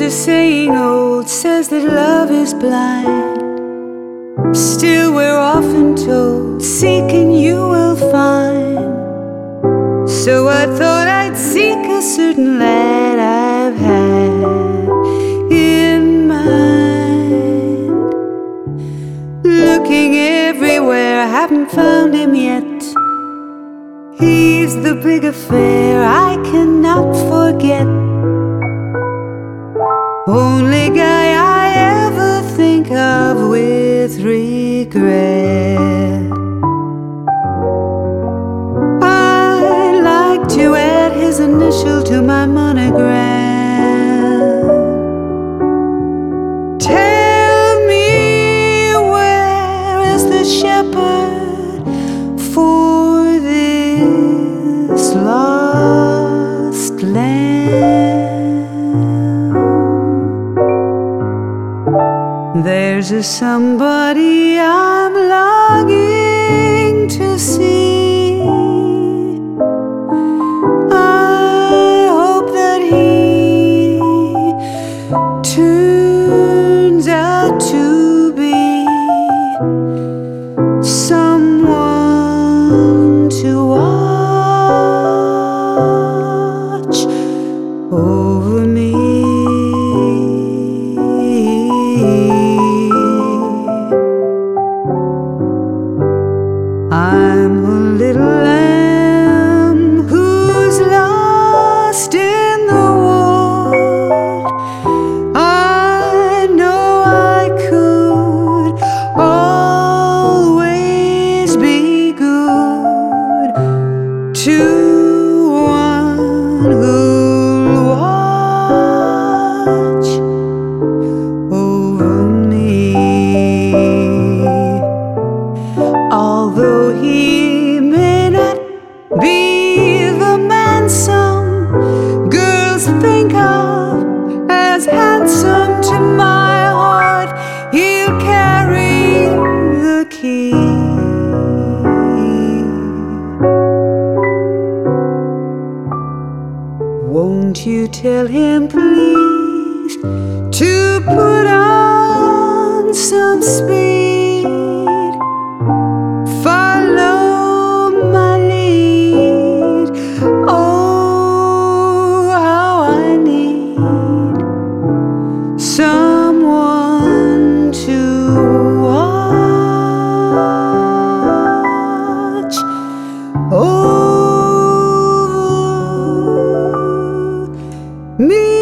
a saying old, says that love is blind. Still we're often told, seek and you will find. So I thought I'd seek a certain lad I've had in mind. Looking everywhere, I haven't found him yet. He's the big affair I cannot forget. Only guy I ever think of with regret. I'd like to add his initial to my monogram. Tell me, where is the shepherd for this lost lamb? There's a somebody I'm longing to see. I hope that he turns out to be someone to watch over me. I'm a little lamb who's lost in the world. I know I could always be good to one who'll watch over me. Although he may not be the man some girls think of as handsome, to my heart he'll carry the key. Won't you tell him, please, to put on some speed? Follow my lead. Oh, how I need someone to watch over me.